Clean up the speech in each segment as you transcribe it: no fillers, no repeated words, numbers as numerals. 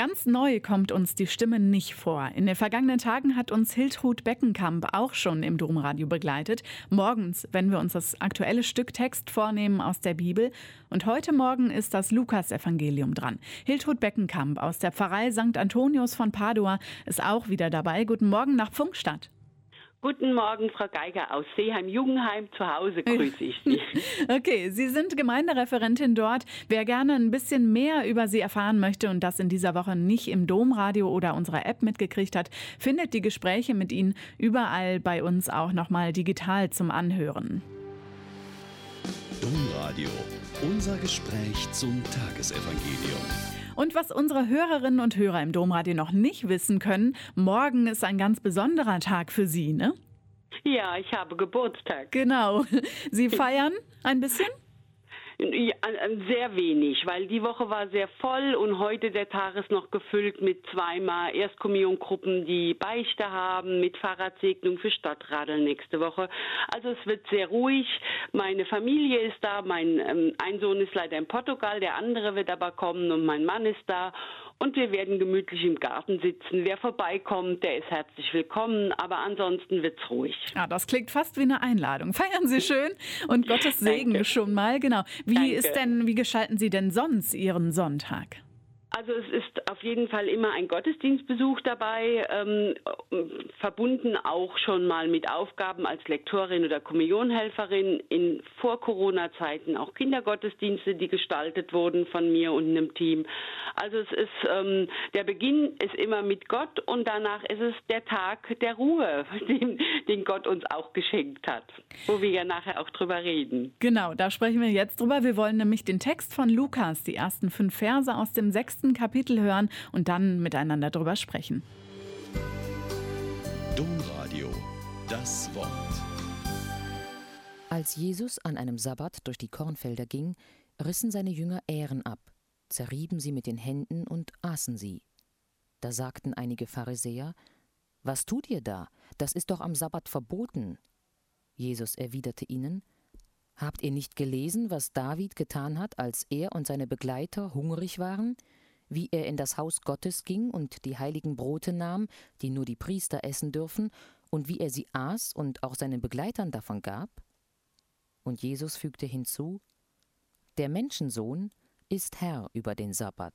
Ganz neu kommt uns die Stimme nicht vor. In den vergangenen Tagen hat uns Hiltrud Beckenkamp auch schon im Domradio begleitet. Morgens, wenn wir uns das aktuelle Stück Text vornehmen aus der Bibel. Und heute Morgen ist das Lukas-Evangelium dran. Hiltrud Beckenkamp aus der Pfarrei St. Antonius von Padua ist auch wieder dabei. Guten Morgen nach Pfungstadt. Guten Morgen, Frau Geiger aus Seeheim-Jugendheim. Zu Hause grüße ich Sie. Okay, Sie sind Gemeindereferentin dort. Wer gerne ein bisschen mehr über Sie erfahren möchte und das in dieser Woche nicht im Domradio oder unserer App mitgekriegt hat, findet die Gespräche mit Ihnen überall bei uns auch nochmal digital zum Anhören. Domradio, unser Gespräch zum Tagesevangelium. Und was unsere Hörerinnen und Hörer im Domradio noch nicht wissen können, morgen ist ein ganz besonderer Tag für Sie, ne? Ja, ich habe Geburtstag. Genau. Sie feiern ein bisschen? Ja, sehr wenig, weil die Woche war sehr voll und heute der Tag ist noch gefüllt mit zweimal Erstkommuniongruppen, die Beichte haben, mit Fahrradsegnung für Stadtradeln nächste Woche. Also es wird sehr ruhig. Meine Familie ist da, ein Sohn ist leider in Portugal, der andere wird aber kommen und mein Mann ist da. Und wir werden gemütlich im Garten sitzen. Wer vorbeikommt, der ist herzlich willkommen, aber ansonsten wird's ruhig. Ja, das klingt fast wie eine Einladung. Feiern Sie schön und Gottes Segen. Danke. Schon mal. Genau. Wie gestalten Sie denn sonst Ihren Sonntag? Also es ist auf jeden Fall immer ein Gottesdienstbesuch dabei, verbunden auch schon mal mit Aufgaben als Lektorin oder Kommunionhelferin, in Vor-Corona-Zeiten auch Kindergottesdienste, die gestaltet wurden von mir und einem Team. Also es ist, der Beginn ist immer mit Gott und danach ist es der Tag der Ruhe, den Gott uns auch geschenkt hat, wo wir ja nachher auch drüber reden. Genau, da sprechen wir jetzt drüber. Wir wollen nämlich den Text von Lukas, die ersten 5 Verse aus dem 6. Kapitel hören und dann miteinander drüber sprechen. Domradio, das Wort. Als Jesus an einem Sabbat durch die Kornfelder ging, rissen seine Jünger Ähren ab, zerrieben sie mit den Händen und aßen sie. Da sagten einige Pharisäer: Was tut ihr da? Das ist doch am Sabbat verboten. Jesus erwiderte ihnen: Habt ihr nicht gelesen, was David getan hat, als er und seine Begleiter hungrig waren? Wie er in das Haus Gottes ging und die heiligen Brote nahm, die nur die Priester essen dürfen, und wie er sie aß und auch seinen Begleitern davon gab? Und Jesus fügte hinzu: Der Menschensohn ist Herr über den Sabbat.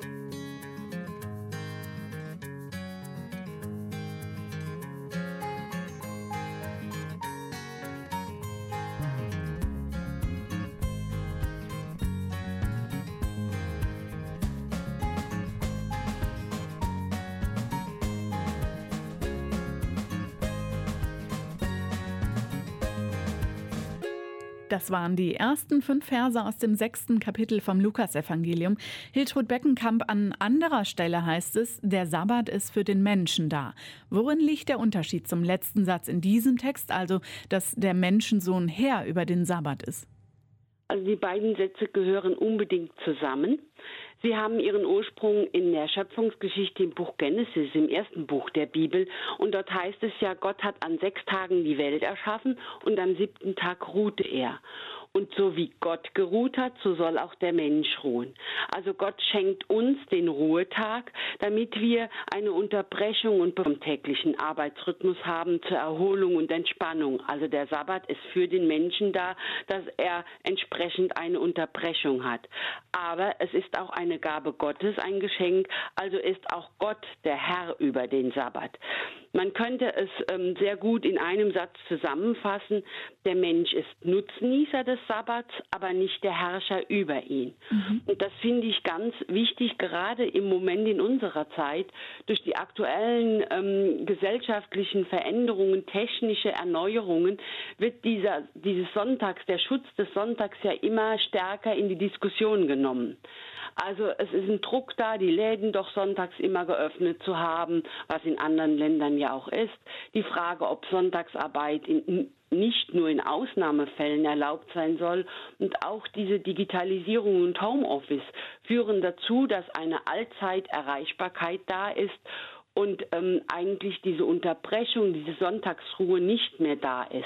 Das waren die ersten 5 Verse aus dem 6. Kapitel vom Lukas-Evangelium. Hiltrud Beckenkamp, an anderer Stelle heißt es, der Sabbat ist für den Menschen da. Worin liegt der Unterschied zum letzten Satz in diesem Text, also dass der Menschensohn Herr über den Sabbat ist? Also die beiden Sätze gehören unbedingt zusammen. Sie haben ihren Ursprung in der Schöpfungsgeschichte im Buch Genesis, im ersten Buch der Bibel. Und dort heißt es ja, Gott hat an 6 Tagen die Welt erschaffen und am 7. Tag ruhte er. Und so wie Gott geruht hat, so soll auch der Mensch ruhen. Also Gott schenkt uns den Ruhetag, damit wir eine Unterbrechung und vom täglichen Arbeitsrhythmus haben zur Erholung und Entspannung. Also der Sabbat ist für den Menschen da, dass er entsprechend eine Unterbrechung hat. Aber es ist auch eine Gabe Gottes, ein Geschenk, also ist auch Gott der Herr über den Sabbat. Man könnte es sehr gut in einem Satz zusammenfassen: Der Mensch ist Nutznießer des Sabbats, aber nicht der Herrscher über ihn. Und das finde ich ganz wichtig, gerade im Moment in unserer Zeit, durch die aktuellen gesellschaftlichen Veränderungen, technische Erneuerungen, wird dieses Sonntags, der Schutz des Sonntags ja immer stärker in die Diskussion genommen. Also es ist ein Druck da, die Läden doch sonntags immer geöffnet zu haben, was in anderen Ländern ja auch ist. Die Frage, ob Sonntagsarbeit nicht nur in Ausnahmefällen erlaubt sein soll, und auch diese Digitalisierung und Homeoffice führen dazu, dass eine Allzeiterreichbarkeit da ist und eigentlich diese Unterbrechung, diese Sonntagsruhe nicht mehr da ist.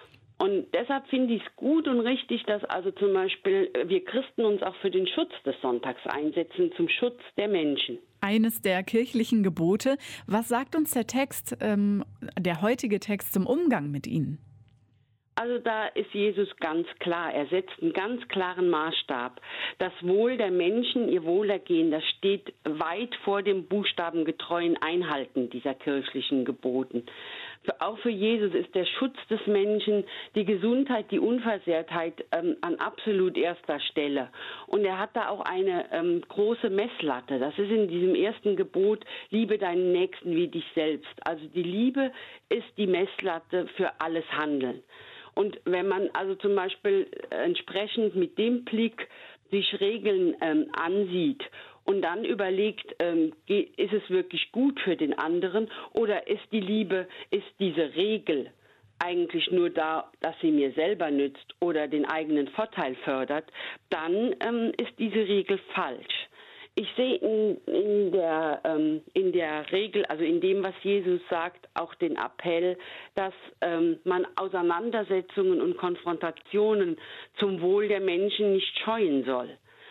Und deshalb finde ich es gut und richtig, dass also zum Beispiel wir Christen uns auch für den Schutz des Sonntags einsetzen, zum Schutz der Menschen. eines der kirchlichen Gebote. Was sagt uns der Text, der heutige Text zum Umgang mit ihnen? Also da ist Jesus ganz klar. Er setzt einen ganz klaren Maßstab. Das Wohl der Menschen, ihr Wohlergehen, das steht weit vor dem buchstabengetreuen Einhalten dieser kirchlichen Geboten. Auch für Jesus ist der Schutz des Menschen, die Gesundheit, die Unversehrtheit an absolut erster Stelle. Und er hat da auch eine große Messlatte. Das ist in diesem ersten Gebot, liebe deinen Nächsten wie dich selbst. Also die Liebe ist die Messlatte für alles Handeln. Und wenn man also zum Beispiel entsprechend mit dem Blick sich Regeln ansieht und dann überlegt, ist es wirklich gut für den anderen oder ist die Liebe, ist diese Regel eigentlich nur da, dass sie mir selber nützt oder den eigenen Vorteil fördert, dann ist diese Regel falsch. Ich sehe in der Regel, also in dem, was Jesus sagt, auch den Appell, dass man Auseinandersetzungen und Konfrontationen zum Wohl der Menschen nicht scheuen soll.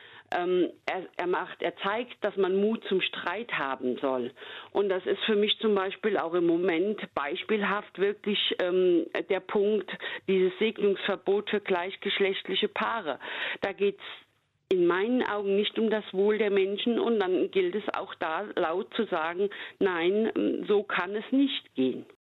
Er zeigt, dass man Mut zum Streit haben soll. Und das ist für mich zum Beispiel auch im Moment beispielhaft wirklich der Punkt, dieses Segnungsverbot für gleichgeschlechtliche Paare. Da geht es in meinen Augen nicht um das Wohl der Menschen und dann gilt es auch da laut zu sagen, nein, so kann es nicht gehen.